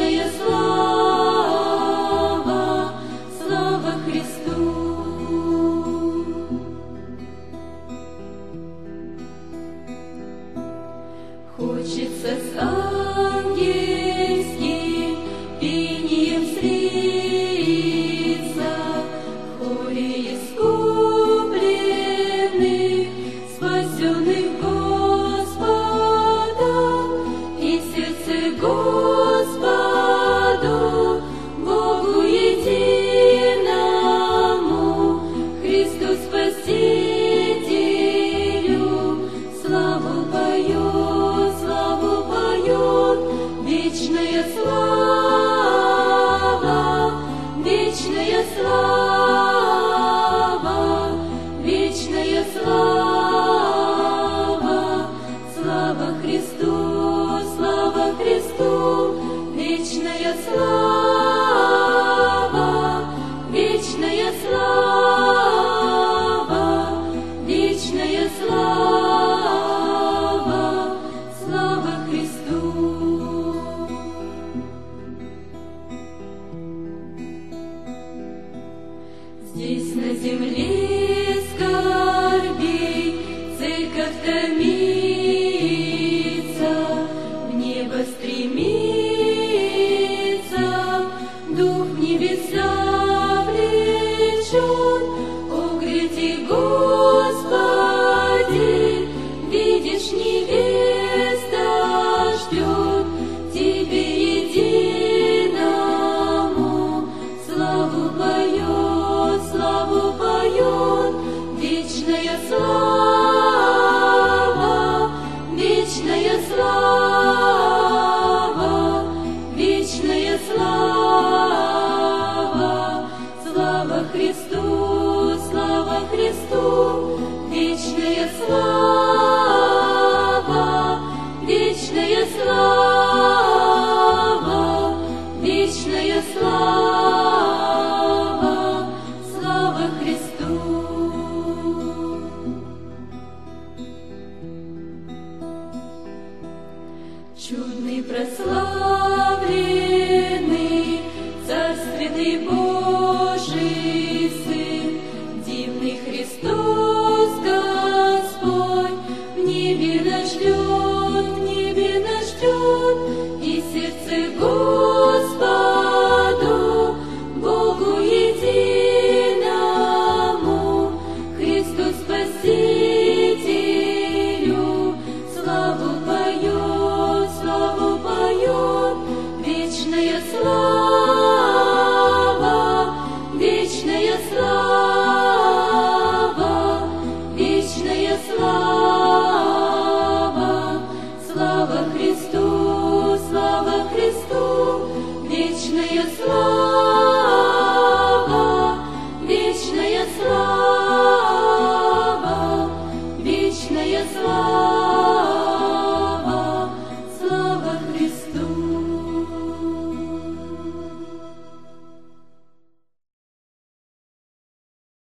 вечная слава, слава Христу. Хочется с ангельским пением слиться в хоре искупленных, спасенных Господом, и сердце Господу, Богу единому, Христу Спасителю, славу поет, славу поет. Вечная слава, вечная слава, вечная слава, слава Христу, слава Христу. Вечная слава, вечная слава, вечная слава, слава Христу. Здесь на земле скорбей церковь томится, в небо стремится, дух в небеса влечет. О, гряди, Господи, видишь, невеста ждет, Тебе единому славу поет, славу поет. Вечная слава, вечная слава, вечная слава, слава Христу, слава Христу. Вечная слава, вечная слава, вечная слава, слава Христу. Чудный, прославленный, царственный Божий Сын, дивный Христос Господь, в небе нас ждет, в небе нас ждет, и сердце Господу, Богу единому, Христу Спасителю, славу поет, славу поет. Вечная слава, вечная слава, вечная слава,